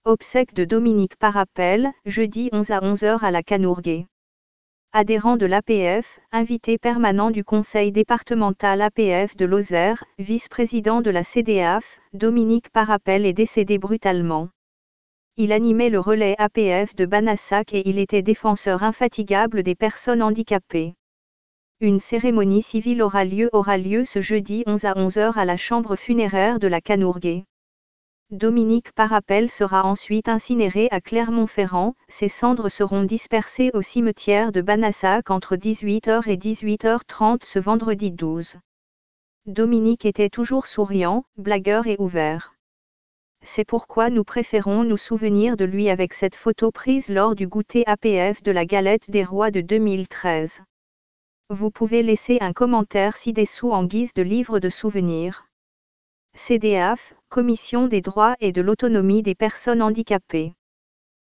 Obsèques de Dominique Parapelle, jeudi 11 à 11h à la Canourguée. Adhérent de l'APF, invité permanent du conseil départemental APF de Lozère, vice-président de la CDAF, Dominique Parapelle est décédé brutalement. Il animait le relais APF de Banassac et il était défenseur infatigable des personnes handicapées. Une cérémonie civile aura lieu ce jeudi 11 à 11h à la chambre funéraire de la Canourguée. Dominique Parapelle sera ensuite incinéré à Clermont-Ferrand, ses cendres seront dispersées au cimetière de Banassac entre 18h et 18h30 ce vendredi 12. Dominique était toujours souriant, blagueur et ouvert. C'est pourquoi nous préférons nous souvenir de lui avec cette photo prise lors du goûter APF de la Galette des Rois de 2013. Vous pouvez laisser un commentaire ci-dessous en guise de livre de souvenirs. CDAF, Commission des droits et de l'autonomie des personnes handicapées.